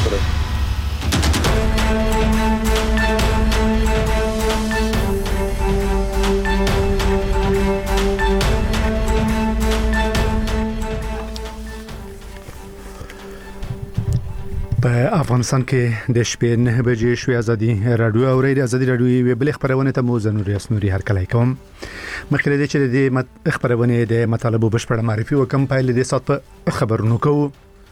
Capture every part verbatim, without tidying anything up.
کړی. په افغانستان کې د شپې نه بجې شوې ازادي رادیو اوري د ازادي رادیو ویب بل خبرونه ته مو زنوري اسنوري هر کله کوم مخکې د چې د خبرونه د مطالبه بشپړ معرفي وکم پایل د سات په خبرونو کوو.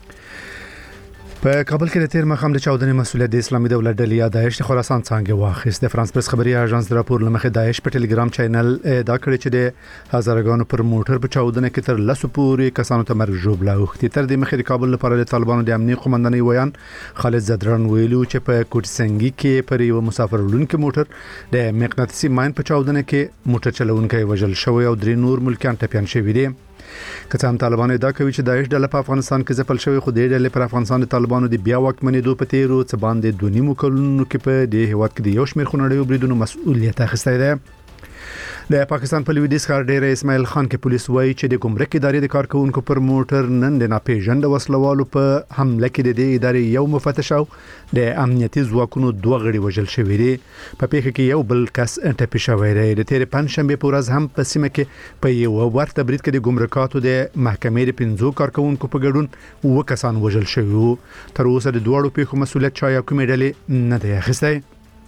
په کابل کې د تیر مخام د چاودنې مسولیت د اسلامي دولت ډلې یا داعش د خراسان څنګه واخیست. د فرانس پرس خبري اژانس د راپور لمخې داعش په ټلګرام چینل دا کړی چې د هزارګانو پر موټر په چاودنه کې تر لسو پورې کسانو ته مرګ ژوبله اوختي. تر دې مخې د کابل لپاره د طالبانو د امنیت قومندان ویان خالد زدران ویلو چې په کوټسنګي کې پر یو مسافر لونکي موټر د مقناطیسي ماین په چاودنه کې موټر چلونکي وژل شوی او درې نور ملکیان ټپيان شوي دي. کڅام طالبان ادعا کوي چې داعش ډله په افغانستان کې ځپل شوی، خو د ډلې پر افغانستان د طالبانو د بیا واکمنېدو په تیرو څه باندې دوه نیمو کلونو کې په دې هیواد کې د یو شمېر خونړیو بریدونو مسؤلیت اخیستی دی. د پاکستان په لویدیځ ښار ډیر اسماعیل خان کې پولیس وایي چې د ګمرک ادارې د کارکونکو پر موټر نن د ناپېژند وسلوالو په حمله کې د دې ادارې یو مفتش او د امنیتي ځواکونو دوه غړي وژل شوي دي. په پیښه کې یو بل کس ټپي شوی دی. د تیر پنځشنبه په ورځ هم په سیمه کې په یو ورته برید کې د ګمرکاتو د محکمې د پنځو کارکونکو په ګډون اوه کسان وژل شوي وو. تر اوسه د دوړو پیښو مسؤلیت چا یا کومې ډلې نه دی اخیستی.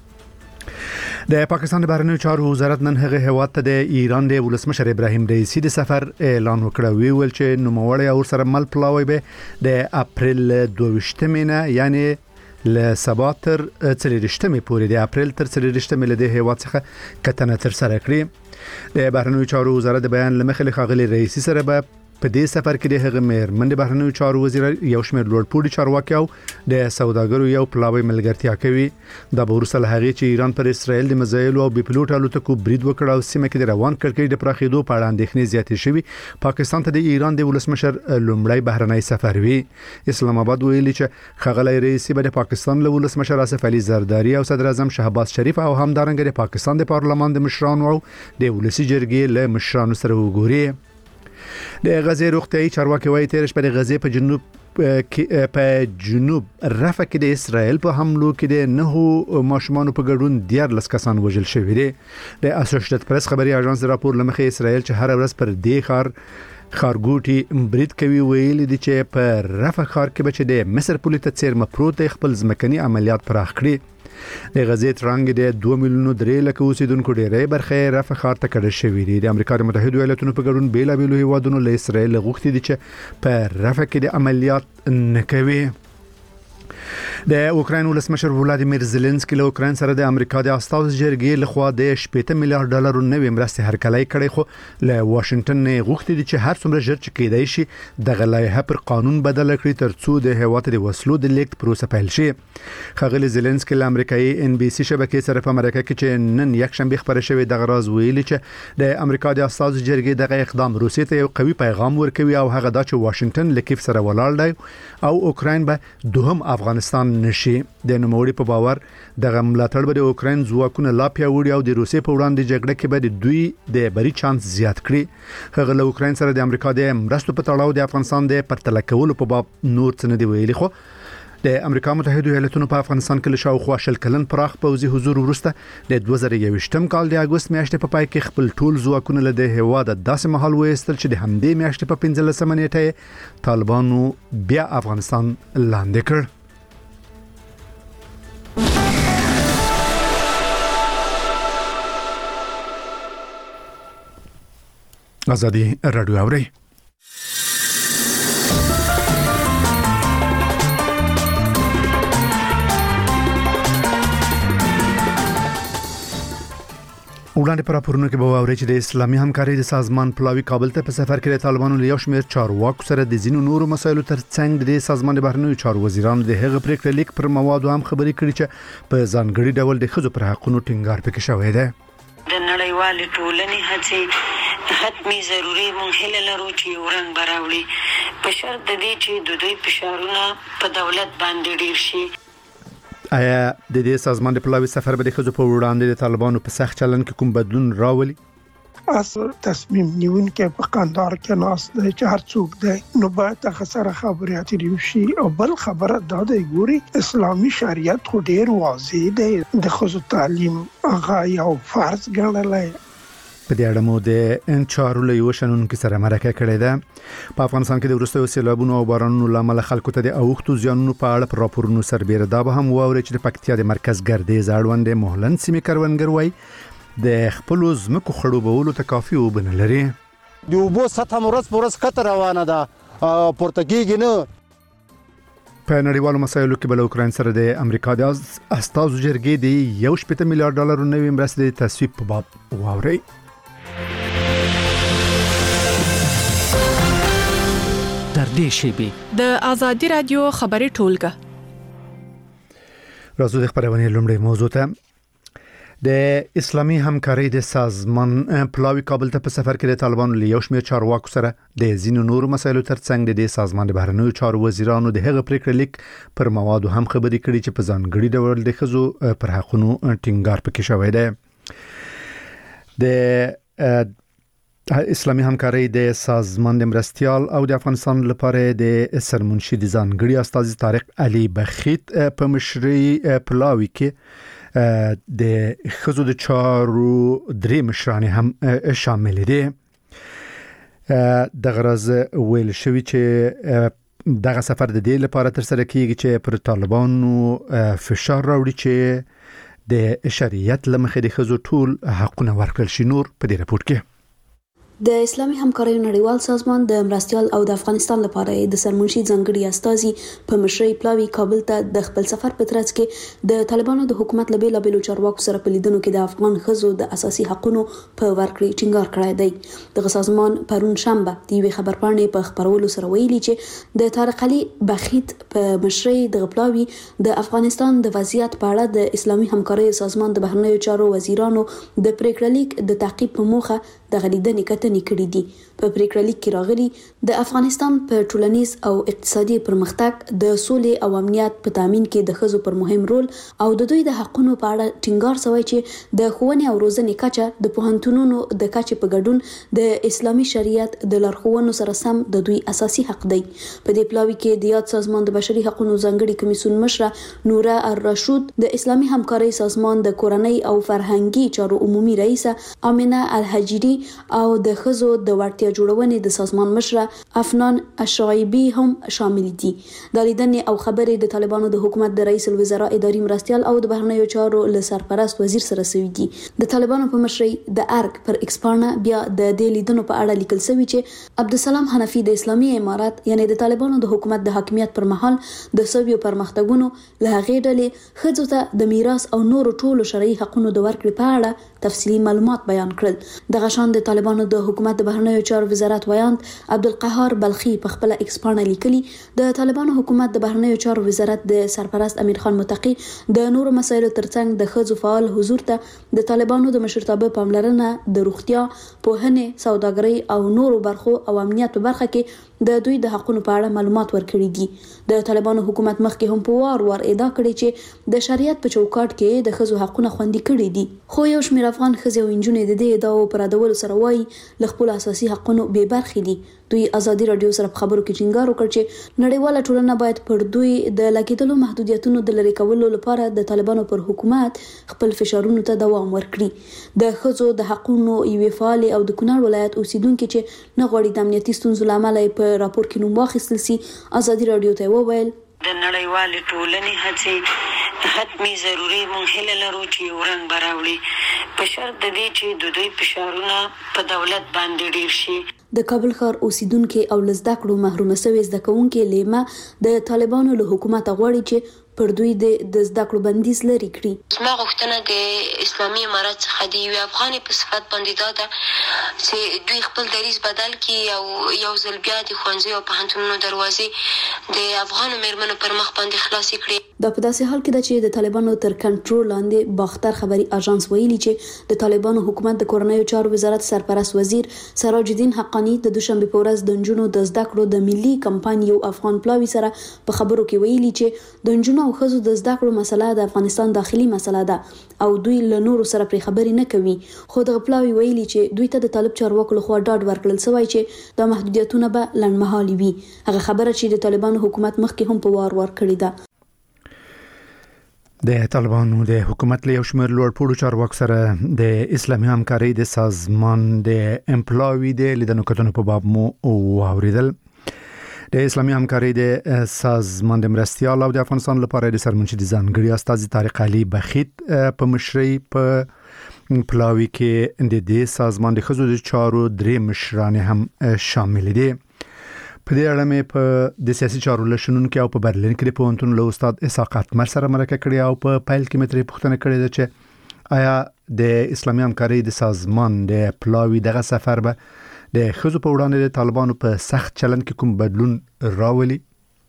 د پاکستان د بهرنیو چارو وزارت نن هغه هیواد ته د ایران د ولسمشر ابراهیم رئیسی د سفر اعلان وکړ. وی ول چې نوموړی او سره مل پلاوی به د اپریل دوه نه یعنی ل سبا تر څلورشتمې پورې د اپریل تر څلورشتمې له د هیواد څخه کتنه تر سره کړي. د بهرنیو چارو وزارت د بیان لمخې خاغلی رئیسی سره به په دې سفر کې د هغه مېرمن د بهرنیو چارو وزیر یو شمېر لوړپوړي چارواکي او د سوداګرو یو پلاوی ملګرتیا کوي. دا به وروسته له هغې چې ایران پر اسرائیل د میزایلو او بي پلوټ الوتکو برید وکړ او سیمه کې د روان کړکېچ د پراخېدو په اړه اندېښنې زیاتې شوي. پاکستان ته د ایران د ولسمشر لومړی بهرنی سفر وی. اسلام آباد ویلي چې ښاغلی رئیسی به د پاکستان له ولسمشر آصف علي زرداری او صدر اعظم شهباز شریف او همدارنګه د پاکستان د پارلمان د مشرانو او د ولسی جرګې له مشرانو سره وګوري. د غزې روغتیايي چارواکي وايي تیرش په غزې په جنوب په جنوب رفح کې د اسرائیل په حملو کې د نهو ماشومان په ګډون دیارلس کسان وژل شوي دي. د اسوسییټډ پریس خبري اژانس راپور لمخې اسرائیل چې هر ورځ پر دې ښار خارګوټي برید کوي ویل دي چې په رفح ښار کې به چې د مصر پولیس ته څیر مپروت خپل ځمکني عملیات پراخ کړي. د غزې ترانګ د دوه میلیونو درې لک اوسیدونکو ډېرې برخه رفح ښار ته کډه شوې دي. د امریکا د متحده ایالاتونو په ګډون بیلابېلو هیوادونو له اسرائیل غوښتي دي چې په رفح کې د عملیات نه کوي. د اوکراین ولسمشر ولادیمیر زيلنسکي له اوکراین سره د امریکا د استازو جرګې لخوا د شپږ میلیارډ ډالر نوې مرستې هرکلی کړې، خو له واشنگټن نه غوښتي دي چې هر څومره ژر چې کېدای شي د لایحه پر قانون بدل کړي ترڅو د هیواد د وسلو د لیږد پروسه پیل شي. ښاغلی زيلنسکي له امریکایي ان بي سي شبکې سره په امریکا کې چې نن یک شنبه خبره شوې د غراز ویلي چې د امریکا د استازو جرګې دغه اقدام روسیې ته یو قوي پیغام ورکوي او هغه دا چې واشنگټن له کیف سره ولاړ دی او اوکراین به دوهم افغانستان نشي. د نوموړي په باور دغه ملاتړ به د اوکراین ځواکونه لا پیاوړي او د روسیې په وړاندې جګړه کې به د دوی د بری چانس زیات کړي. هغه له اوکراین سره د امریکا د مرستو په تړاو د افغانستان د پرتله کولو په باب نور څه نه دی ویلي، خو د امریکا متحده ایالاتونو په افغانستان کې له شاوخوا شل کلن پراخ پوځي حضور وروسته د دوه زره یوویشتم کال د اګوست میاشتې په پای کې خپل ټول ځواکونه له د هیواد داسې مهال وایستل چې د همدې میاشتې په پنځلسمه نیټه طالبانو بیا افغانستان لاندې کړ. ازادي رادیو اوري. وړاندې پر راپورونو کې به اوري چې د اسلامي همکارۍ د سازمان پلاوی کابل ته په سفر کې د طالبانو له یو شمېر چارواکو سره د ځینو نورو مسایلو ترڅنګ د سازمان د بهرنیو چارو وزیرانو د هغه پریکړې لیک پر موادو هم خبرې کړې چې په ځانګړي ډول د ښځو پر حقوقو ټینګار پکې شوی دی. د نړیوال ټولنې هڅې حتمی ضروري مونږ هیله لرو چې ورنګ براوړي په شرط د دې چې د دوی فشارونه په دولت باندې ډیر شي. آیا د دې سازمان د پلاوی سفر به د ښځو په وړاندې د طالبانو په سخت چلن کې کوم بدلون راولي؟ اس تصمیم نیونکي په قندار کې ناس دی چې هر څوک دی نو باید هغه سره خبرې اترې وشي. او بل خبره دا دی ګوري اسلامي شریعت خو ډیر واضح دی د ښځو تعلیم هغه یو فرض ګڼلی. په دې اړه مو د انچارو له یو شنونکو سره مرکه کړې ده. په افغانستان کې د وروستیو سیلابونو او بارانونو لامل خلکو ته د اوښتو زیانونو په اړه راپورونو سربېره دا به هم واوري چې د پکتیا د مرکز ګردیز اړوند مهلن سیمې کروندګر وایي د خپل زمکو خړوبولو ته کافي اوبه نه لري. د اوبو سطح ورځ په ورځ کته روانه ده پورته کېږي نه. په نړیوالو مسایلو کې بل اوکراین سره د امریکا د استازو جرګې د یو شپږ میلیارډ ډالر نوې مرستې د تصویب په باب واوري. در دې شیبه د ازادي رادیو خبري ټولګه راځو د خبرونه لومړی موضوع ته. د اسلامي همکارۍ د سازمان پلاوی کابل ته په سفر کې د طالبانو له یو شمېر چارواکو سره د ځینو نورو مسایلو ترڅنګ د دې سازمان د بهرنیو چارو وزیرانو د هغه پریکړه لیک پر موادو هم خبرې کړې چې په ځانګړي ډول د ښځو پر حقونو ټینګار پکې شوی دی. د اسلامي همکارۍ د سازمان د مرستيال او د افغانستان لپاره د سرمنشي د ځانګړي استاذ طارق علي بخیت په مشري پلاوی کې د خزو د چارو درې مشرانې هم شامل دي. د غرض ویل شوی چې دغه سفر د دې لپاره تر سره کیږي چې پر طالبانو فشار راوړي چې د شریعت لمخې د خزو ټول حقونه ورکړل شي. نور په دې راپور کې د اسلامي همکارۍ نړیوال سازمان د مرستيال او د افغانستان لپاره د سرمنشي ځانګړي استازي په مشرۍ پلاوی کابل ته د خپل سفر په ترڅ کې د طالبانو د حکومت له بیلابېلو چارواکو سره په لیدنو کې د افغان ښځو د اساسي حقوقو په ورکړې ټینګار کړی دی. دغه سازمان پرون شنبه د یوې خبرپاڼې په خبرولو سره ویلي چې د طارق علي بخیت په مشرۍ د پلاوی د افغانستان د وضعیت په اړه د اسلامي همکارۍ سازمان د بهرنیو چارو وزیرانو د پریکړه لیک د تعقیب په موخه د غلیدنې کتنې کړې دي. په پریکړه لیک کې راغلي د افغانستان په ټولنیز او اقتصادي پرمختګ د سولې او امنیت په تامین کې د ښځو پر مهم رول او د دوی د حقوقو په اړه ټینګار شوی چې د ښوونې او روزنې کچه د پوهنتونونو د کچې په ګډون د اسلامي شریعت د لارښوونو سره سم د دوی اساسي حق دی. په دې پلاوی کې د یاد سازمان د بشري حقوقو ځانګړي کمیسیون مشره نوره الرشود، د اسلامي همکارۍ سازمان د کورنۍ او فرهنګي چارو عمومي رئیسه امینه الحجری او د ښځو د وړتیا جوړونې د سازمان مشره افنان اشعیبی هم شامل دي. د لیدنې او خبرې د طالبانو د حکومت د رئیس الوزرا اداري مرستيال او د بهرنیو چارو له سرپرست وزیر سره سوي دي. د طالبانو په مشرۍ د ارګ پر ایکسپارنا بیا د دې لیدنو په اړه لیکل شوی چې عبدالسلام حنفي د اسلامي امارات یعنی د طالبانو د حکومت د حاکمیت پر مهال د سویو پرمختګونو له هغې ډلې ښځو ته د میراث او نورو ټولو شرعي حقوقو د ورکړې په اړه تفصیلي معلومات بیان کړل. دغه شان د طالبانو د حکومت د بهرنیو چارو وزارت ویاند عبدالقهار بلخي په خپل ایکسپارنا لیکلي د طالبانو حکومت د بهرنیو چارو وزارت د سرپرست امیر خان متقی د نورو مسایلو ترڅنګ د ښځو فعال حضور ته د طالبانو د مشرتابه پاملرنه د روغتیا، پوهنې، سوداګرۍ او نورو برخو او امنیت په برخه کې د دوی د حقوقو په اړه معلومات ورکړي دي. د طالبانو حکومت مخکې هم په وار وار ادعا کړې چې د شریعت په چوکاټ کې د ښځو حقوقونه خوندي کړي دي. خو یو شمېر افغان ښځې او نجونې د دې ادعاو پر ادولو سره وایي له خپل اساسي حقوقو بې برخې دي. دوی ازادي رادیو سره په خبرو کې ټینګار وکړ چې نړیواله ټولنه باید پر دوی د لګیدلو محدودیتونو د لرې کولو لپاره د طالبانو پر حکومت خپل فشارونو ته دوام ورکړي. د ښځو د حقوقو یوې فعالې او د کونړ ولایت اوسیدونکو چې نه غواړي د امنیتي ستونزو لامل په راپور کې نوم واخیستل سي ازادي رادیو ته وویل د نړیوالې ټولنې هڅې حتمي ضروري مونږ هیله لرو چې یو رنګ براوړي په شرط د دې چې د دوی فشارونه په دولت باندې ډیر شي. د کابل ښار اوسیدونکو او لزده کړو محروم شوي زده کوونکو لیمه د طالبانو له حکومت غواړي چې پر دوی د زده کړو بندیز لري کړي. زما غوښتنه د اسلامي امارات څخه د یوې افغانې په صفت باندې دا ده چې دوی خپل دریځ بدل کړي او یو ځل بیا د ښوونځیو او پوهنتونونو دروازې د افغانو میرمنو پر مخ باندې خلاصې کړي. دا په داسې حال کې ده چې د طالبانو تر کنټرول لاندې باختر خبري اژانس ویلي چې د طالبانو حکومت د کورنیو چارو وزارت سرپرست وزیر سراج الدین حقانی د دوشنبه په ورځ د نجونو د زده کړو د ملي کمپاین یو افغان پلاوی سره په خبرو کې ویلي چې د نجونو او ښځو د زده کړو مسله د افغانستان داخلي مسله ده او دوی له نورو سره پرې خبرې نه کوي، خو دغه پلاوی ویلي چې دوی ته د طالب چارواکو لخوا ډاډ ورکړل شوی چې دا محدودیتونه به لنډمهالي وي. هغه خبره چې د طالبانو حکومت مخکې هم په وار ور کړې ده. د طالبانو د حکومت له یو شمېر لوړپوړو چارواکو سره د اسلامي همکارۍ د سازمان د امپلاوي د لیدنو کتنو په باب مو واوریدل. د اسلامي همکارۍ د سازمان د مرستیال او د افغانستان لپاره د سرمنشي د ځانګړي استازي طارق علي بخیت په مشرۍ په پلاوي کې د دې سازمان د ښځو د چارو درې مشران هم شامل دي. په دې اړه مې په د سیاسي چارو لشنونکو او په برلین کې د پوهنتون له استاد اسحاق اتمر سره مرکه کړې او په پایل کې مې ترې پوښتنه کړې ده چې آیا د اسلامي همکارۍ د سازمان د پلاوي دغه سفر به د ښځو په وړاندې د طالبانو په سخت چلند کې کوم بدلون راولي؟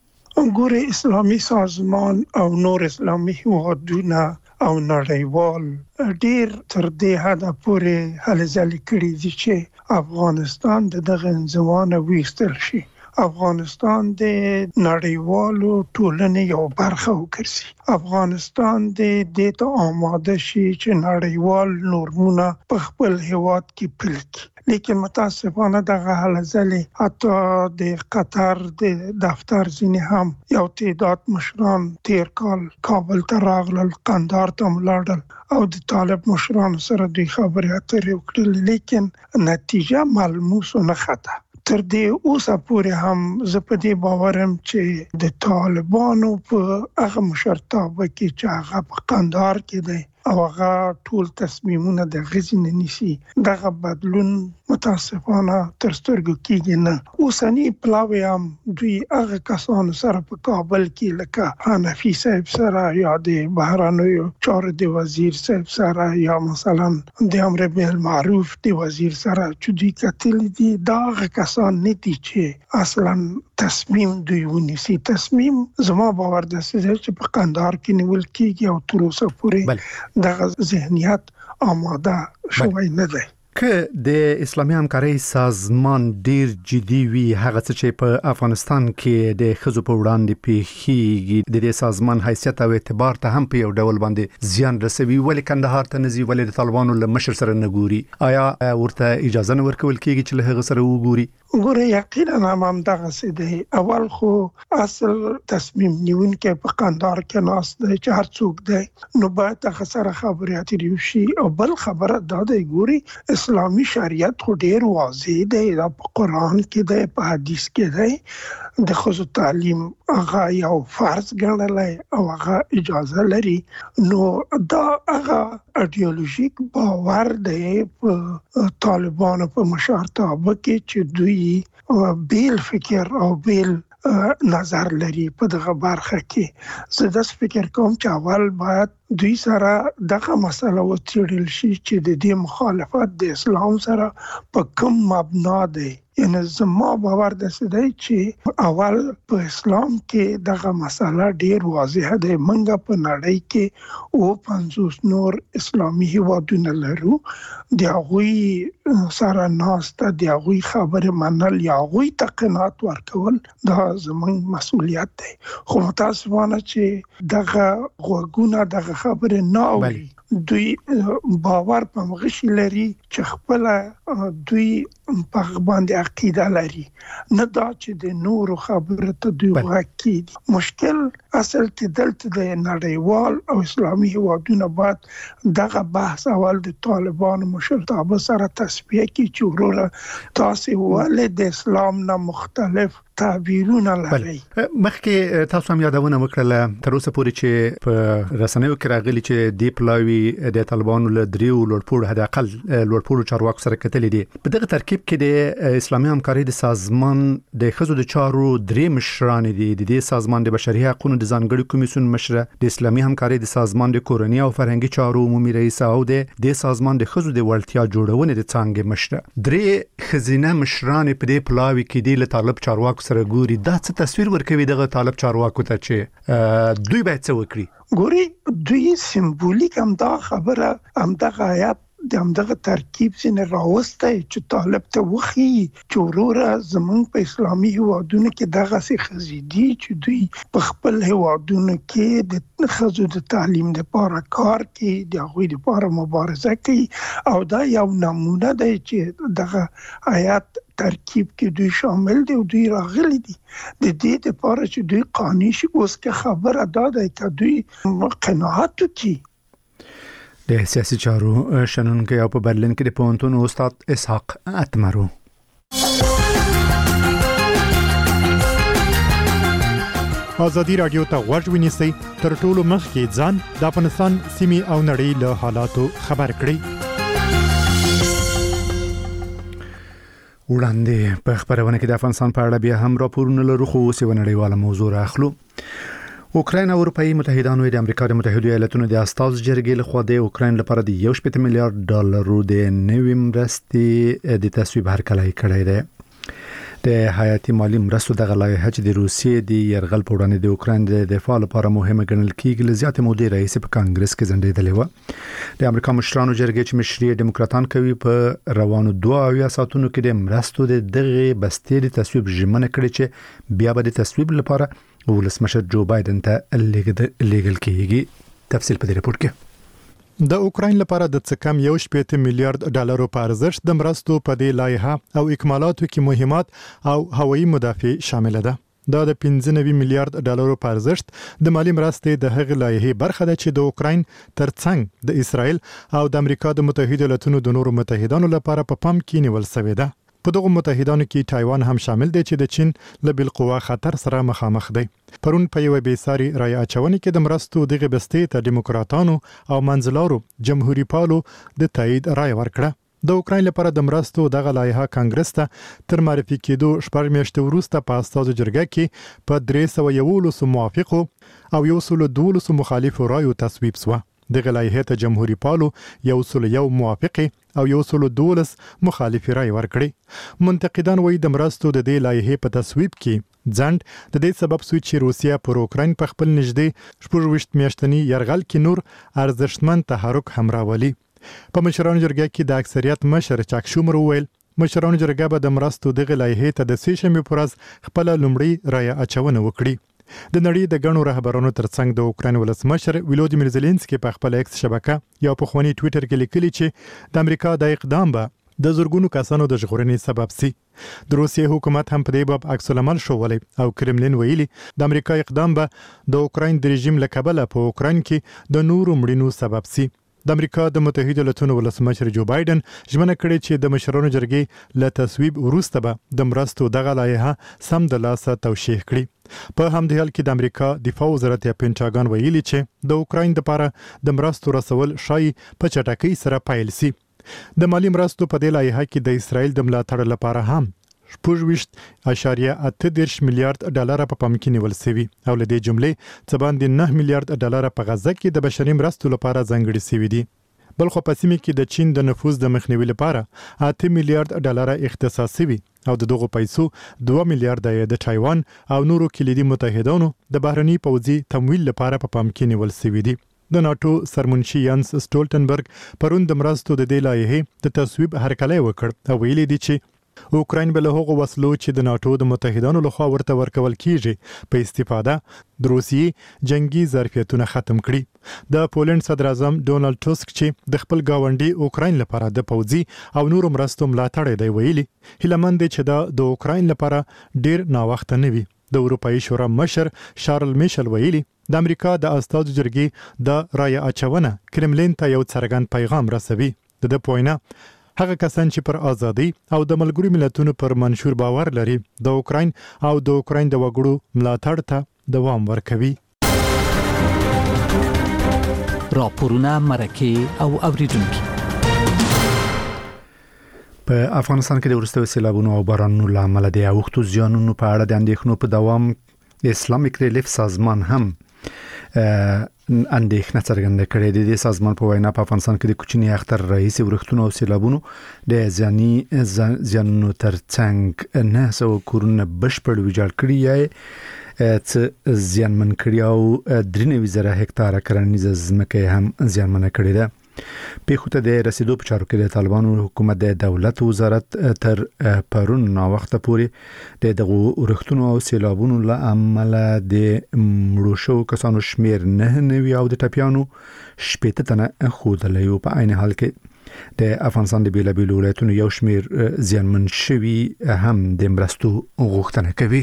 ګوره اسلامي سازمان او نور اسلامي هیوادونه او نړیوال ډیر تر دې حده پورې هلې ځلې کړي دي چې افغانستان د دغه انزوانه ویستل شي، افغانستان د نړیوالو ټولنې یو برخه وګرځي، افغانستان د دې ته آماده شي چې نړیوال نورمونه په خپل هیواد کې پلي کړي. لیکن متاسفانه دغه هلې ځلې حتی د قطر د دفتر ځینې هم یو تعداد مشران تیر کال کابل ته راغلل، قندهار ته ولاړل او د طالب مشرانو سره دوی خبرې اترې وکړلې، لیکن نتیجه ملموس نه خطه. تر دې اوسه پورې هم زه په دې باورم چې د طالبانو په هغه مشرتابه کې چې هغه په قندهار کې دی او هغه ټول تصمیمونه د غزي نه نیسي، دغه بدلون متاسفانه تر سترګو کېږي نه. اوسنی پلاوی هم دوی هغه کسانو سره په کابل کې لکه حنفي صاحب سره یا د بهرنیو چارو د وزیر صاحب سره یا مثلا د امر بالمعروف د وزیر سره چې دوی کتلي دي، دا هغه کسان نه دي چې اصلا تصمیم دوی ونیسي. تصمیم زما باور ده چې په قندهار کې نیول کېږي او تر اوسه پورې دغه ذهنیت آماده شوی نه دی. که د اسلامي همکارۍ سازمان ډیر جدي وي هغه څه چې په افغانستان کې د ښځو په وړاندې پیښیږي، د دې سازمان حیثیت او اعتبار ته هم په یو ډول باندې زیان رسوي، ولې کندهار ته نه ځي، ولې د طالبانو له مشر سره نه ګوري؟ آیا ورته اجازه نه ورکول کېږي چې له هغه سره وګوري؟ ګوره یقینا هم همدغسې دی. اول خو اصل تصمیم نیونکی په قندهار کې ناست دی چې هر څوک دی نو باید هغه سره خبرې اترې وشي. او بل خبره دا دی، ګوري اسلامي شریعت خو ډیر واضح دی، دا په قرآن کې دی، په حدیث کې دی، د ښځو تعلیم هغه یو فرض ګڼلی او هغه اجازه لري. نو دا هغه ایډیولوژیک باور دی په طالبانو په مشرتابه کې چې دوی بیل فکر او بیل نظر لري په دغه برخه کې. زه داسې فکر کوم چې اول باید دوی سره دغه مسله وڅېړل شي چې د دې مخالفت د اسلام سره په کوم مبنا دی. یعنی زما باور داسې دی چې اول په اسلام کې دغه مسله ډیر واضحه دی. موږ په نړۍ کې او پنځوس نور اسلامي هیوادونه لرو، د هغوی سره ناسته، د هغوی خبرې منل یا هغوی ته قناعت ورکول دا زموږ مسؤلیت دی. خو متاسفانه چې دغه غوږونه دغه خبرې نه اوري، دوی باور په مغشي لري چې خپل دوی په باندې عقیده لري، نه دا چې د نورو خبره ته دوی غوږ. مشکل اصل کې دلته د نړیوال او اسلامي هیوادونو باید دغه بحث اول د طالبانو مشرتابه سره تصفیه کړي چې وروره تاسو ولې د اسلام نه مختلف تعبیرونه لري. مخکې تاسو هم یادونه وکړه تر اوسه پورې چې په رسنیو کې راغلي چې دی پلاوی د طالبانو له دریو لوړپوړو حد اقل لوړپوړو چارواکو سره کتلې دي. په دغه ترکیب کې د اسلامي همکارۍ د سازمان د ښځو د چارو درې مشران دي، د دې سازمان د بشري حقوقو د ځانګړي کمیسیون مشره، د اسلامي همکارۍ د سازمان د کورنۍ او فرهنګي چارو عمومي رئیس او د دې سازمان د ښځو د وړتیا جوړونې د څانګې مشره. درې ښځینه مشران په دې پلاوی کې دي له طالب چارواکو سره ګوري. دا څه تصویر ورکوي دغه طالب چارواکو ته چې دوی باید څه وکړي؟ ګوري دوی سمبولیک هم دا خبره هم دغه آیات د همدغه ترکیب څخه راوسته چې طالب ته وخی چې وروره زمونږ په اسلامي هیوادونو کې دغه څه خزیدي چې دوی په خپل هیوادونو کې د خزو د تعلیم لپاره کار کوي، د هغوی لپاره مبارزه کوي، او دا یو نمونه دی چې دغه آیات ترکیب کې دوی شامل دي او دوی راغلي دي د دې لپاره چې دوی قانوني شي. اوس که خبره دا ده چې دوی قناعت وکړي. د سیاسي چارو شنونکي او په برلین کې د پوهنتون استاد اسحاق اتمرو. ازادي رادیو ته غوږ ونیسئ، تر ټولو مخکې ځان د افغانستان سیمې او نړۍ له حالاتو خبر کړئ. وړاندې په خبرونه کې د افغانستان په اړه بیا هم راپورونه لرو، خو اوس یو نړیواله موضوع راخلو. اوکراین او اروپאי متحدانو د امریکا د متحده ایالاتونو د استازو جرګې لخوا د اوکراین لپاره د یو شپږ میلیارډ ډالرو د نوې مرستې د تصویب هرکلی کړی دی. د حیاتي مالی مرستو دغه لایحه چې د روسیې د یرغل په وړاندې د اوکراین د دفاع لپاره مهمه ګڼل کېږي، له زیاتې مودې راهیسې په کانګرس کې ځنډېدلې وه. د امریکا مشرانو جرګې چې مشري ډیموکراتان کوي په روانو دوه اویا ساعتونو کې د مرستو د دغه بستې د تصویب ژمنه کړې چې بیا به د تصویب لپاره ولسمشر جو بایدن ته لیږل کېږي. تفصیل په دې رپورت کې. د اوکراین لپاره د څه کم یو شپږ میلیارډ ډالرو په ارزښت د مرستو په دې لایحه او اکمالاتو کې مهمات او هوایي مدافع شامل ده. دا د پنځه نوي میلیارډ ډالرو په ارزښت د مالی مرستې د هغې لایحې برخه ده چې د اوکراین ترڅنګ د اسرائیل او د امریکا د متحده ایالاتونو د نورو متحدانو لپاره په پام کې نیول شوې ده. په دغه متحدانو کې تایوان هم شامل دی چې د چین له بالقوه خطر سره مخامخ دی. پرون په یو بیساري رای اچونې کې د مرستو دغه بستې ته دیموکراتانو او منځلارو جمهوریت پالو د تایید رای ورکړه. د اوکراین لپاره د مرستو دغه لایحه کانګرس ته تر معرفي کېدو شپږ میاشتې وروسته په استازو جرګه کې په درې سوه یولس موافقو او یو سل دولس مخالفو رایو تصویب شوه. دغه لایحه ته جمهوریت پالو یو سل یو موافق او یو سل دولس مخالف رای ورکړي. منتقدان وایي د مرستو د دې لایحې په تصویب کې ځند د دې سبب شوی چې روسیا پر اوکراین په خپل نږدې شپږ ویشت میاشتني یرغل کې نور ارزښتمن تحرک هم راولي. په مشرانو جرګه کې د اکثریت مشر چاک شومر وویل مشرانو جرګه به د مرستو دغه لایحې ته د سې شنبې پر ورځ خپل لومړی رای اچونه وکړي. د نړۍ د غنو رهبرانو ترڅنګ د اوکراین ولسمشر ولودیمیر زيلنسکي په خپل ایکس شبکه یا په خواني ټوئیټر کې لیکلي چې د امریکا د اقدام به د زورګونو کسانو د ژغورنې سبب سي. د روسیې حکومت هم په دې باب عکس العمل شوولی او کرملین ویلي د امریکا اقدام به د اوکراین د رژیم له کبله په اوکراین کې د نورو مړینو سبب سي. د امریکا د متحده ایالاتونو ولسمشر جو بایدن ژمنه کړې چې د مشرانو جرګې له تصویب وروسته به د مرستو دغه لایحه سم د لاسه توشیح کړي. په همدې حال کې د امریکا دفاع وزارت یا پینټاګان ویلي چې د اوکراین لپاره د مرستو رسول شای په چټکۍ سره پیل سي. د مالی مرستو په دې لایحه کې د اسرائیل د ملاتړ لپاره هم شپږ ویشت اعشاریه اته دېرش میلیارډ ډالر په پام کې نیول شوي او له دې جملې څه باندې نه میلیارډ ډالر په غزه کې د بشري مرستو لپاره ځانګړي شوي دي. بل خو په سیمه کې د چین د نفوذ د مخنیوي لپاره اته میلیارډ ډالر اختصاص شوي او د دغه پیسو دوه میلیارډ د تایوان او نورو کلیدي متحدانو د بهرني پوځي تمویل لپاره په پام کې نیول شوي دي. د ناتو سرمنشي یانس سټولټنبرګ پرون د مرستو د دې لایحې د تصویب هرکلی وکړ او ویلي دي چې اوکراین به له هغو وسلو چې د ناتو د متحدانو لخوا ورته ورکول کیږي په استفاده د روسیې جنگي ظرفیتونه ختم کړي. د پولند صدر اعظم ډونالد ټسک چې د خپل گاونډي اوکراین لپاره د پوځي او نورو مرستو ملاتړ دی ویلي هیلمند چې دا د اوکراین لپاره ډیر ناوخته نه وي. د اروپאי شورا مشر شارل میشل ویلي د امریکا د استازو جرګې د رای اچونه کرملین ته یو څرګند پیغام رسوي. د دې پوینه هغه کسان چې پر ازادي او د ملګرو ملتونو پر منشور باور لري د اوکراین او د اوکراین د وګړو ملاتړ ته دوام ورکوي. راپورونه مرکه او اوریدونکو په افغانستان کې د وروستیو سیلابونو او بارانونو له امله د اوښتو زیانونو په اړه د اندېښنو په دوام اسلامیک ریلیف سازمان هم اندېښنه څرګنده کړې ده. د سازمان په وینا په افغانستان کې د کوچني اختر رئیس ورښتونو او سیلابونو د ځاني زیانونو ترڅنګ نه سو کورونه بشپړ ویجاړ کړي یا څه زیانمن کړي او درې نوي زره هکتاره کرنیزه ځمکه هم زیانمن کړي ده. پیښو ته د رسیدو په چارو کې د طالبانو حکومت د دولت وزارت تر پرون نا وخت پورې د دغه ورښتونو او سیلابونو له امله د مړو شو کسانو شمیر نه نوي او د ټپیانو شپږ تنه خودلې او په عین حال کې د افغانستان د بیلابیلو ولایتونو یو شمیر زیانمن شوي هم د مرستو غوښتنه کوي.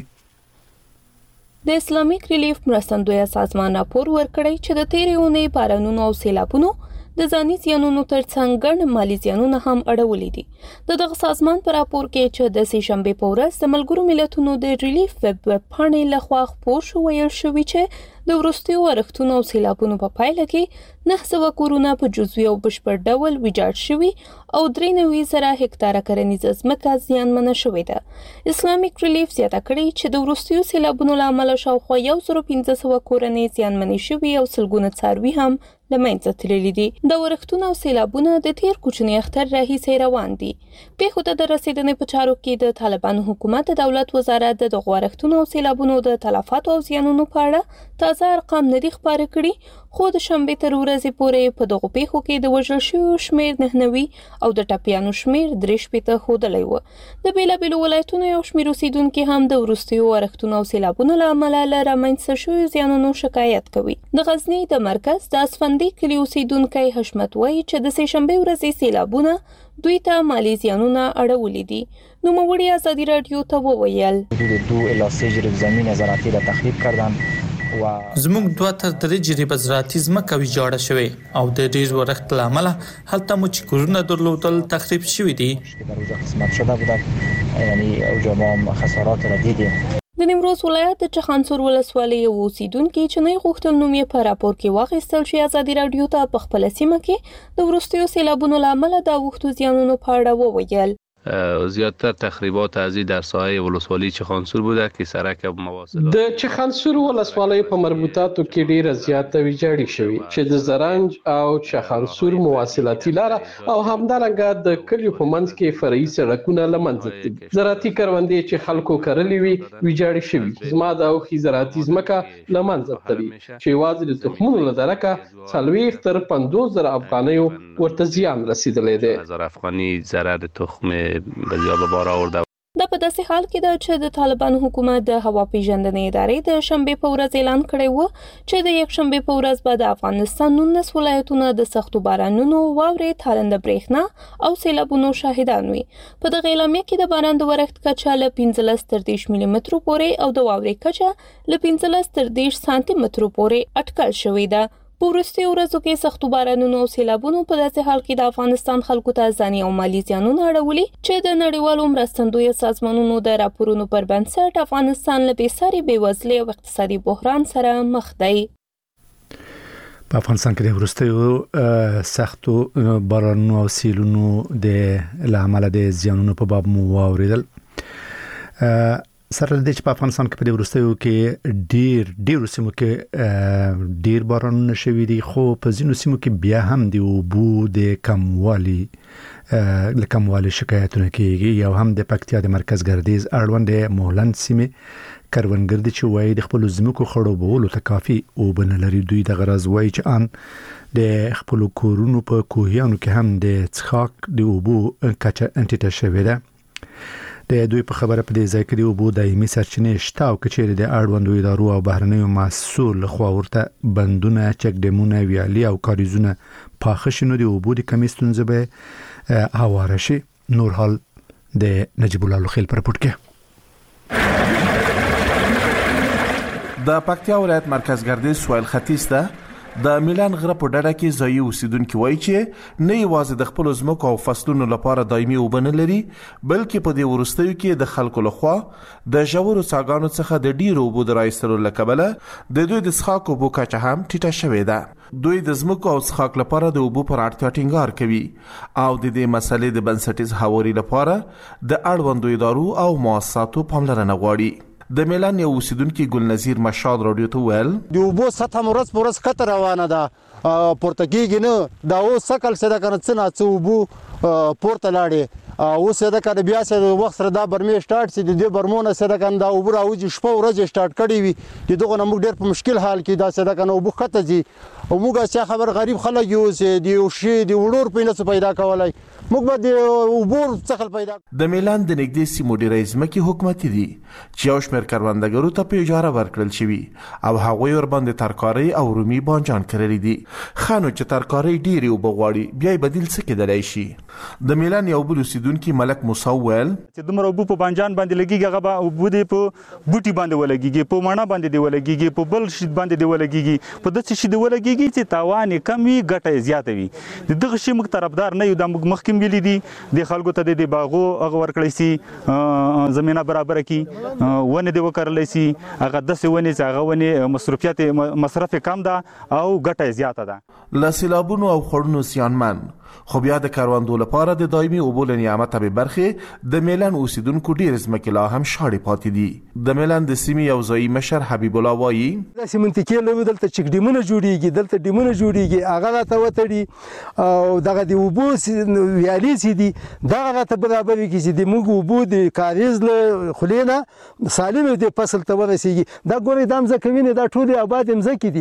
د اسلامیک ریلیف مرستندوی سازمان راپور ورکړی چې د تیرې اونۍ بارانونو او سیلابونو د ځاني زیانونو ترڅنګ ګڼ مالي زیانونه هم اړولي دي. د دغه سازمان په راپور کې چې د سې شنبې په ورځ د ملګرو ملتونو د ریلیف ویب پاڼې لخوا خپور شو ویل شوی چې د وروستیو ورښتونو او سیلابونو په پایله کې نه سوه کورونه په جزوي او بشپړ ډول ویجاړ شوي او درې نوي زره هکتاره کرنیزه ځمکه زیانمنه شوې ده. اسلامیک ریلیف زیاته کړې چې د وروستیو سیلابونو له امله شاوخوا یو زره پنځه سوه کورنۍ زیانمنې شوي او سلګونه څاروي هم له منځه تللي دي. د ورښتونو او سیلابونو د تیر کوچني اختر راهیسې روان دي. پیښو ته د رسیدنې په چارو کې د طالبانو حکومت د دولت وزارت د دغه ورښتونو او سیلابونو د تلفاتو او زیانونو په اړه تازه ارقام نه دي خپاره کړي، خو د شنبې تر ورځې پورې په دغه پیښو کې د وژل شویو شمیر نه نوي او د ټپیانو شمیر درې شپېته ښودلی و. د بیلابیلو ولایتونو یو شمیر اوسیدونکي هم د وروستیو ورښتونو او سیلابونو له امله له رامنځته شویو زیانونو شکایت کوي. د غزني د مرکز د اسفندي کلي اوسیدونکی حشمت وایي چې د سې شنبې ورځې سیلابونه دوی ته مالی زیانونه اړولي دي. نوموړي ازادي رادیو ته وویل دو الی سه جریب زمین زراعتی را تخریب کردن و زموږ دوه تر درې جریبه زراعتي ځمکه ویجاړه شوې او د ډېر ورښت له امله هلته مو چې کورونه درلودل تخریب شوي دي. در اونجا قسمت شده بودن، یعنی اونجا ما هم خسارات را دیدیم. د نیمروز ولایت د چخانسور ولسوالۍ یو اوسیدونکي چې نه غوښتل نوم یې په راپور کې واخیستل شي ازادي رادیو ته په خپل سیمه کې د وروستیو سیلابونو له امله د اوښتو زیانونو په اړه وویل. زیاتر تخریبات ازی در ساحه ولسوالی چخانسور بوده که سرک مواصلات د چخانسور ولسوالۍ په مربوطاتو کې ډیره زیاته ویجاړی شوی چې د زرنج او چخانسور مواصلاتي لار او همدارنګه د کلیو په منځ کې فرعي سړکونه لمنځه تللي. زراعتي کروندې چې خلکو کرلې وي ویجاړی شوی. زما د اوخي زراعتي ځمکه لمنځه تللي چې یوازې د تخمونو له درکه څلوېښت تر پنځوس زره افغانیو ورته زیان رسیدلی دی. هزار افغاني ضرر تخم بسیار به بار آورده. دا په داسې حال کې ده چې د طالبانو حکومت د هوا پیژندنې ادارې د شنبې په ورځ اعلان کړی و چې د یک شنبې په ورځ به د افغانستان نولس ولایتونه د سختو بارانونو، واورې، تالنده برېښنا او سیلابونو شاهدان وي. په دغه اعلامیه کې د باران د ورښت کچه له پنځلس تر دېرش ملي مترو پورې او د واورې کچه له پنځلس تر دېرش سانتي مترو پورې اټکل شوې ده. په وروستیو ورځو کې سختو بارانونو او سیلابونو په داسې حال کې د افغانستان خلکو ته ځاني او مالي زیانونه اړولي چې د نړیوالو مرستندویه سازمانونو د راپورونو پر بنسټ افغانستان له بېساري بېوزلۍ او اقتصادي بحران سره مخ دی. په افغانستان کې د وروستیو سختو بارانونو او سیلونو د لامل د زیانونو په باب مو واوریدل. سره د چې په افغانستان کې په وروستیو کې ډیر ډیر سیمو کې ډیر بارانونه شوي دي، خو په ځینو سیمو کې بیا هم د اوبو د کموالي له کموالي شکایتونه کیږي. یو هم د پکتیا د مرکز ګردیز اړوند مهلند سیمه کروندګر دي چې وایي د خپل ځمکو خړوبولو ته کافي اوبه نه لري. دوی د غرض وایي چې ان د خپل کورونو په کوهیانو کې هم د څښاک د اوبو کچه انټیټه شوې ده. د دوی په خبره په دې ځای کې د اوبو دایمي سرچینې شته او کچېرې د اړوندو ادارو او بهرنیو مسؤل لخوا ورته بندونه، چک ډیمونه، ویالې او کاریزونه پاخه شي نو د اوبو د کمې ستونزه به هواره شي. نور حال د نجیب الله لوخیل پر رپورټ کې. د پکتیا ولایت مرکز ګردیز سویل ختیځ ته د میلان غره په ډډه کې ځایي اوسیدونکي وایي چې نه یوازې د خپلو ځمکو او فصلونو لپاره دایمي اوبه نه لري، بلکې په دې وروستیو کې د خلکو لخوا د ژورو څاګانو څخه د ډیرو اوبو د رایستلو له کبله د دوی د څښاک اوبو کچه هم ټیټه شوې ده. دوی د ځمکو او څښاک لپاره د اوبو پر اړتیا ټینګار کوي او د دې مسلې د بنسټیز هواري لپاره د اړوندو ادارو او مؤسساتو پاملرنه غواړي. د میلان یو اوسیدونکي ګل نذیر مشاد رادیو ته ویل د اوبو سطح ورځ په ورځ کته روانه ده، پورته کېږي نه. دا اوس سکل څه ده کنه څه نه څه اوبو پورته لاړې اوس دا کنه بیا سره وخت سره دا برمې سٹارټ سي د دې برمونه سره کنه دا وبره اوجي شپه ورځ سٹارټ کړی وي دغه نو موږ ډېر په مشکل حال کې دا سره کنه وبو خطه دي او موږ چې خبر غریب خلک یو سي دی او شي دی وړور په نس پیدا کولای موږ به د وبور څخه پیدا د میلان د نګدي سیمو ډیرای ځمکې حکومتي دي چې یو شمېر کروندګرو ته په اجاره ورکړل شوي او هغوی ورباندې ترکاري او رومي بانجان کړی دي خانو چې ترکاري ډیري او بغواړي بیا بدیل څه کېدلای شي د میلان یو بل اوسیدونکي ملک مسوول چې دومره وبو په بانجان باندې لګيږي هغه وبو دی په بوټي باندې ولګيږي په ماڼه باندې دی ولګيږي په بل شي باندې دی ولګيږي په دڅ شي دی ولګيږي چې تاوان کم وي ګټه زیاته وي دغه شی موږ طرفدار نه یو د مخکیم ویلي دي د خلکو ته د باغو هغه ورکړی سي زمينه برابر کی ونه دی وکړلای سي هغه د سونه هغه ونه مصرفيات مصرف کم ده او ګټه زیاته ده لا سیلابونو او خړونو سیانمن خو بیا د کاروندو لپاره د دایمي اوبو له نعمت به برخه د میلان اوسیدونکو ډیر ځمکې لا هم شاړې پاتې دي د میلان د سیمې یو ځایي مشر حبیب الله وایي د سیمنټیکي له دلته چک ډیمونه جوړیږي دلته ډیمونه جوړیږي هغه ته وتړي او دغه د اوبو ویالي سي دي دغه ته برابر کی چې د موږ اوبو د کاریز له خلینا سالم د فصل ته ورسیږي دا ګوري دام ځکوینه دا ټول آباد مزکې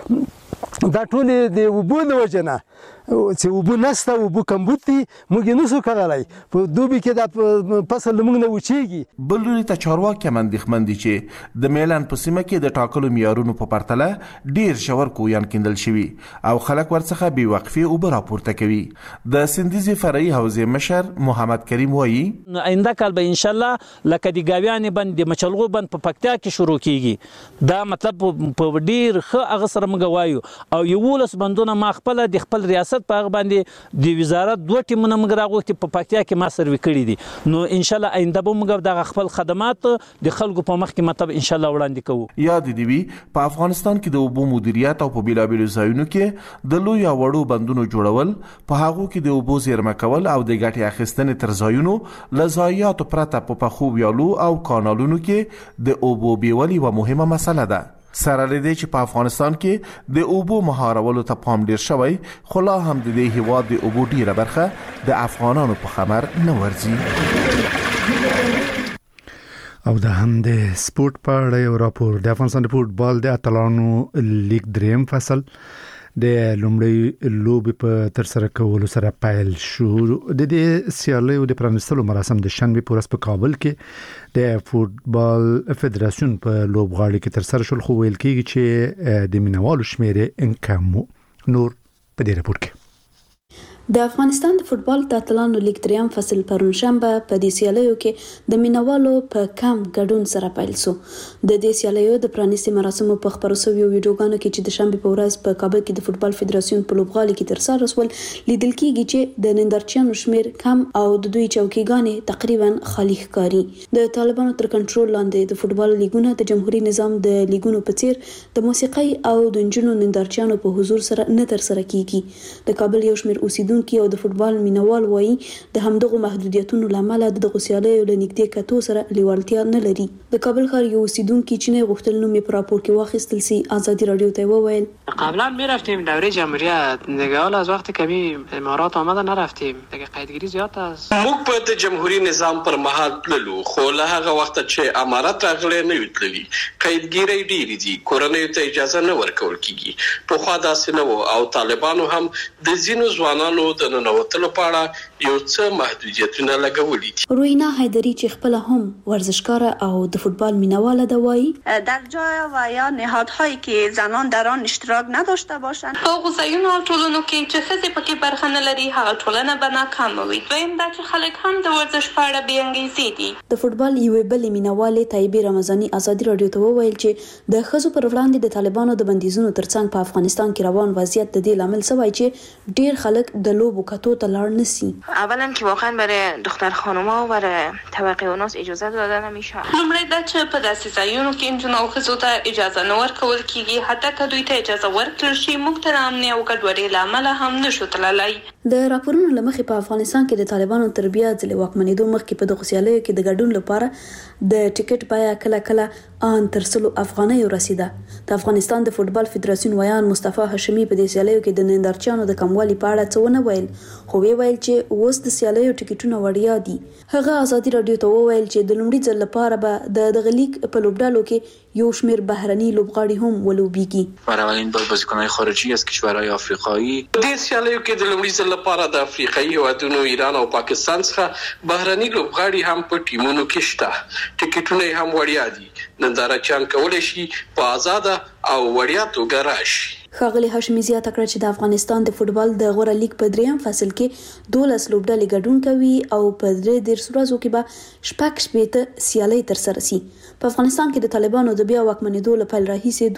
دي دا ټول د اوبو د وجنه چې وبو نسته وبو کمبوت دي موږ نه سو کولای په دوبي کې د فصل موږ نه وچیږي بل لوري ته چارواکي مندخمن دي چې د میلان په سیمه کې د ټاکلو معیارونو په پرتله ډیر شور کویان کیندل شوی او خلک ورڅخه بي وقفي او راپورته کوي د سندیزي فرعي حوزه مشر محمد کریم وایي آینده کال به ان شاء الله لکه د گاویان بند د مچلغو بند په پکتیا کې شروع کیږي دا مطلب په ډیر ښه هغه سره موږ وایو او یو لس بندونه ما خپل د خپل ریاست په هغه باندې د وزارت دوه ټیمونه موږ راغوښتي په پکتیا کې ما سروي کړي دي نو ان شاء الله آینده به موږ د خپل خدمات د خلکو په مخ کې مطلب ان شاء الله وړاندې کوو یاد دی وی په افغانستان کې د اوبو مدیریت او په بیلابیلو ځایونو کې د لوی وړو بندونو جوړول په هغه کې د اوبو زیرمه کول او د ګټې اخیستنې تر ځایونو لزایات پرته په پخو ویالو او کانالونو کې د اوبو بیولي و مهمه مسله ده سره لدی چې په افغانستان کې د اوبو مهارولو ته پام ډیر شوی خو لا هم د دې هیواد د اوبو ډیره برخه د افغانانو په خبر نه ورځي او د هم د سپورت په اړه یو راپور د افغانستان د فوتبال د اتلانو لیگ دریم فصل د لومړی لوبي په تر سره کولو سره پیل شو د دې سیالیو د پرانستلو مراسم د شنبه پورس په کابل کې د فوتبال فدراسیون په لوبغاړي کې تر سره شول خو ویل کېږي چې د مینوالو شمیرې انکم نور په دې راپور کې د افغانستان د فوتبال د اتلانو لیگ دریم فصل پرون شنبه په دې سیالیو کې د مینوالو په کم ګډون سره پیل شو د دې سیالیو د پرانیستي مراسمو په خبرو شویو ویډیوګانو کې چې د شنبه په ورځ په کابل کې د فوتبال فدراسیون په لوبغالي کې تر سره رسول لیدل کېږي چې د نندارچیانو شمیر کم او د دوی چوکیګانې تقریبا خالی ښکاري د طالبانو تر کنټرول لاندې د فوتبال لیګونه د جمهوریت نظام د لیګونو په څیر د موسیقي او د نجونو نندارچیانو په حضور سره نه تر سره کیږي د کابل یو شمیر اوسیدونکو کې او د فوتبال مینوال وایي د همدغه محدودیتونو لامل د دغه سیالیو له نږدې کتو سره لیوالتیا نه لري د کابل ښار یو اوسیدونکو چې نه غوښتل نو می پر راپور کې واخیستل سي آزادی رادیو ته وویل قبلا می رفتیم دوره جمهوریت دیگه حالا از وقت کمی امارات آمده نرفتیم دیگه قیدگیری زیاد است موږ په د جمهوریت نظام پر مهال تللو خو له هغه وخت چې امارات راغلی نه وتللی قیدګیری ډیری دي کورنۍ ته اجازه نه ورکول کیږي په خوا داسې نه وو او طالبانو هم د زینو ځوانانو د نووتلو په اړه یو څه محدودیتونه لګولي دي روینا حیدری چې خپل هم ورزشکار او د فوتبال مینواله ده وایي در جای و یا نهادهایی که زنان در آن اشتراک نداشته باشند په غوځایونو او ټولنو کې چې ښځې پکې برخه نه لري هغه ټولنه به ناکامه وي دویم دا چې خلک هم د ورزش په اړه بې انګیزې دي د فوتبال یوې بلې مینوالې طیبې رمضاني آزادي رادیو ته وویل چې د ښځو پر وړاندې د طالبانو د بندیزونو ترڅنګ په افغانستان کې روان وضعیت د دې لامل شوی چې ډیر خلک د لوبو کتو ته لاړ نشي اولا که واقعا برای دختر خانوما و برای طبقه اوناس اجازه داده نمیشه لومړی دا چې په داسې ځایونو کې نجونو او ښځو ته اجازه نه ورکول کیږي حتی که دوی ته اجازه ورکړل شي موږ ته د امنیت او ګډوډۍ له امله هم نشو تللی د راپورونو لمخې په افغانستان کې د طالبانو تر بیا ځلې واکمنېدو مخکې په دغو سیالیو کې د ګډون لپاره د ټیکټ بیه کله کله ان تر سلو افغانیو رسیده. د افغانستان د فوټبال فدراسیون ویان مصطفی هاشمي په دې سیالیو کې د نندارچیانو د کموالي په اړه څه ونه ویل، خو وی ویل چې اوس د سیالیو ټیکټونه وړیا دي. هغه ازادي راډیو ته وویل چې د لومړي ځل لپاره به د دغه لیګ په لوبډالو کې یو شمېر بهرني لوبغاړي هم ولوبېږي. برای بار بازیکن‌های خارجی از کشورهای آفریقایی د سیالیو کې د لومړي ځل لپاره د افریقایي هیوادونو ایران او پاکستان څخه بهرني لوبغاړي هم په ټیمونو کې شته. ټیکټونه هم وړیا دي. نندارچیان کولی شي په آزاده او وړیا توګه راشي. ښاغلي هاشمي زیاته کړه چې د افغانستان د فوټبال د غوره لیګ په دریم فصل کې دولس لوبډلې ګډون کوي او په درې دېرش ورځو کې به شپږ شپېته سیالۍ ترسره شي. په افغانستان کې د طالبانو د بیا واکمنېدو له پیل راهیسې